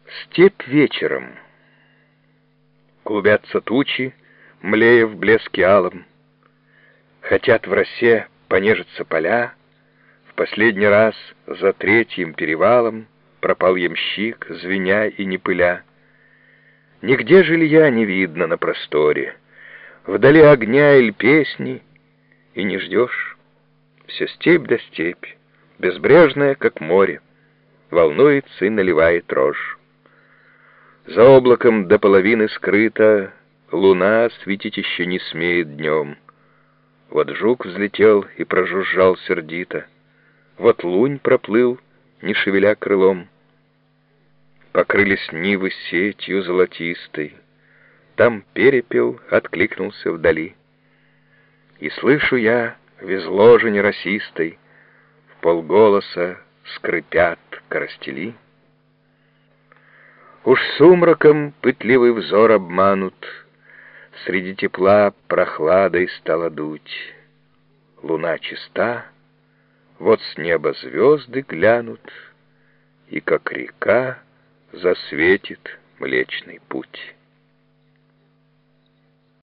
Степь вечером. Клубятся тучи, млея в блеске алом. Хотят в росе понежиться поля. В последний раз за третьим перевалом пропал ямщик, звеня и не пыля. Нигде жилья не видно на просторе, вдали огня или песни, и не ждешь. Все степь да степь, безбрежная, как море, волнуется и наливает рожь. За облаком до половины скрыта, луна светить еще не смеет днем. Вот жук взлетел и прожужжал сердито, вот лунь проплыл, не шевеля крылом. Покрылись нивы сетью золотистой, там перепел откликнулся вдали. И слышу я в изложине росистой вполголоса скрипят коростели. Уж сумраком пытливый взор обманут, среди тепла прохладой стало дуть. Луна чиста, вот с неба звезды глянут, и как река засветит Млечный Путь.